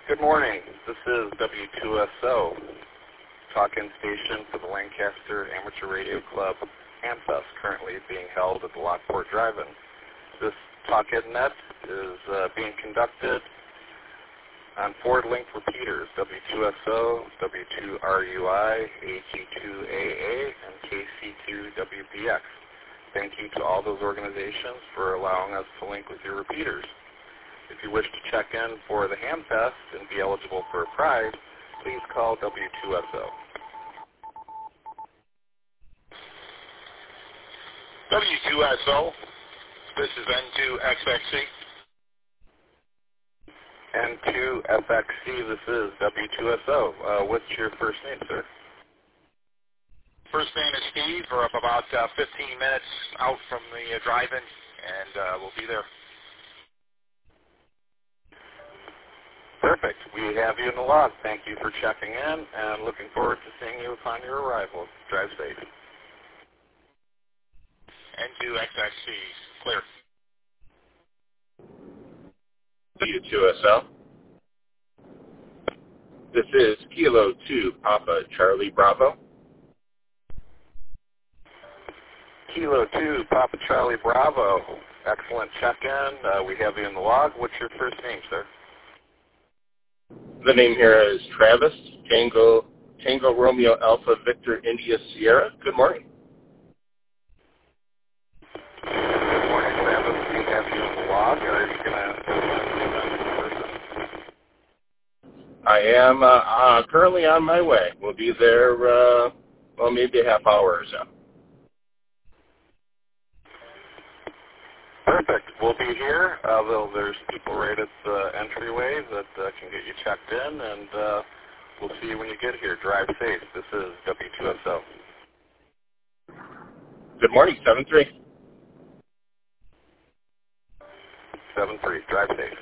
Good morning. This is W2SO, talk-in station for the Lancaster Amateur Radio Club Hamfest, currently being held at the Lockport Drive-In. This talk-in net is being conducted on forward-linked repeaters, W2SO, W2RUI, AG2AA, and KC2WBX. Thank you to all those organizations for allowing us to link with your repeaters. If you wish to check in for the Hamfest and be eligible for a prize, please call W2SO. W2SO, this is N2XXC. N2FXC, this is W2SO. What's your first name, sir? First name is Steve. We're up about 15 minutes out from the drive-in, and we'll be there. Perfect. We have you in the log. Thank you for checking in, and looking forward to seeing you upon your arrival. Drive safe. N2XXC, clear. W2SL. This is Kilo 2 Papa Charlie Bravo. Kilo 2 Papa Charlie Bravo. Excellent check-in. We have you in the log. What's your first name, sir? The name here is Travis, Tango Romeo Alpha Victor India Sierra. Good morning. Good morning, Travis. We have you in the log. Are you going to person? I am currently on my way. We'll be there, maybe a half hour or so. Perfect. We'll be here. There's people right at the entryway that can get you checked in, and we'll see you when you get here. Drive safe. This is W2SO. Good morning, 7-3. 7-3. Drive safe.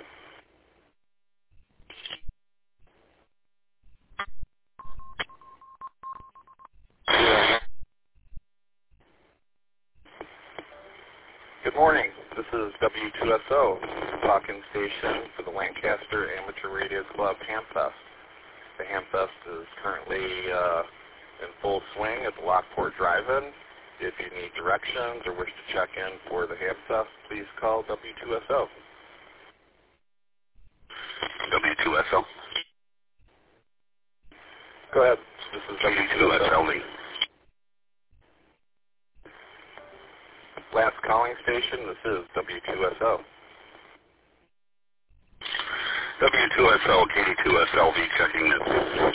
Good morning. This is W2SO, talk-in station for the Lancaster Amateur Radio Club Hamfest. The Hamfest is currently in full swing at the Lockport Drive-In. If you need directions or wish to check in for the Hamfest, please call W2SO. W2SO. Go ahead. This is W2SO. Last calling station, this is W2SO. W2SO, KD2SLV checking in.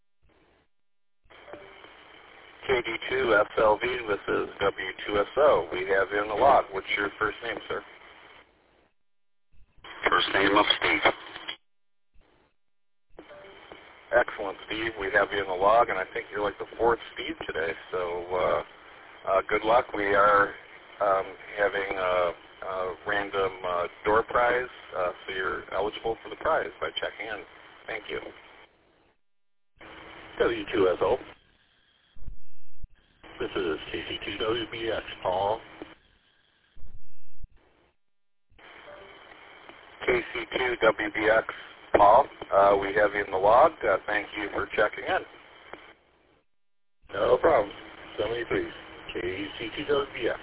KD2SLV, this is W2SO. We have you in the log. What's your first name, sir? First name of Steve. Excellent, Steve. We have you in the log, and I think you're like the fourth Steve today, so good luck. We are having a random door prize, so you're eligible for the prize by checking in. Thank you. W2SO. This is KC2WBX, Paul. KC2WBX, Paul. We have you in the log. Thank you for checking in. No problem. 73. KC2WBX.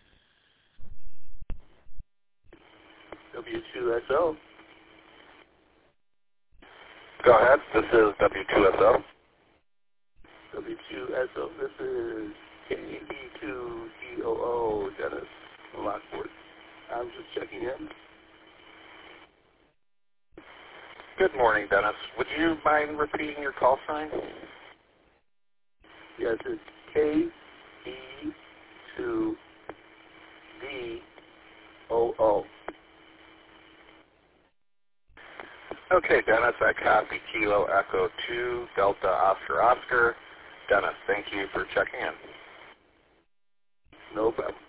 W2SO. Go ahead. This is W2SO. W2SO. This is KD2COO, Dennis Lockport. I'm just checking in. Good morning, Dennis. Would you mind repeating your call sign? Yes, it's KD2VOO. Okay, Dennis, I copy Kilo Echo 2, Delta Oscar Oscar. Dennis, thank you for checking in. No problem.